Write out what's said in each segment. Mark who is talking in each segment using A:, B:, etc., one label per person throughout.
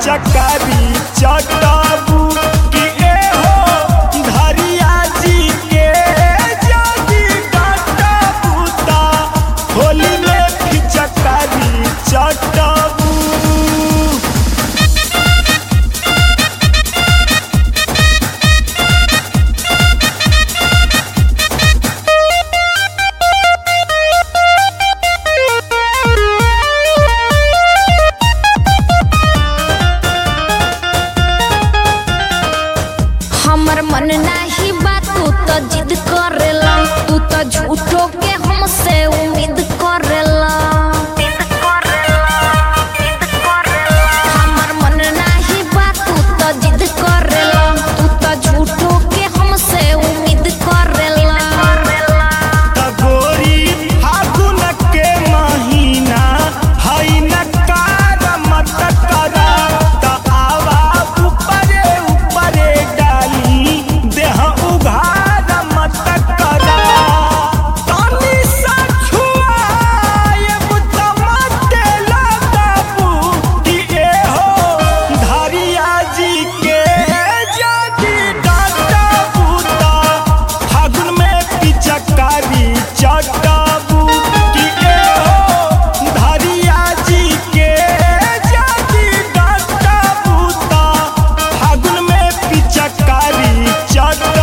A: पिचकारी चटबू कि ए हो धरिया जी के जदी डटबू ता होली में पिचकारी चटबू।
B: हमर मन नाही बात तू तो जिद करेला, तू तो झूठो के हमसे उम्मीद करेला। हमर मन नाही बात तू तो जिद करेला, तू तो झूठो के हमसे उम्मीद करेला।
A: गोरी फागुन के महीना हई नकार मत करा त आवा ऊपरे ऊपरे डाली देह उघार मत करा। तनी सा छुआएब त मते लगाबू कि ए हो धरिया जी के जदी डटबू त फागुन में पिचकारी चटबू कि ए हो धरिया जी के जदी डटबू त फागुन में पिचकारी चटबू।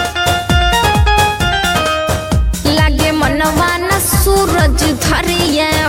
B: लागे मनवा न सूरज धरिया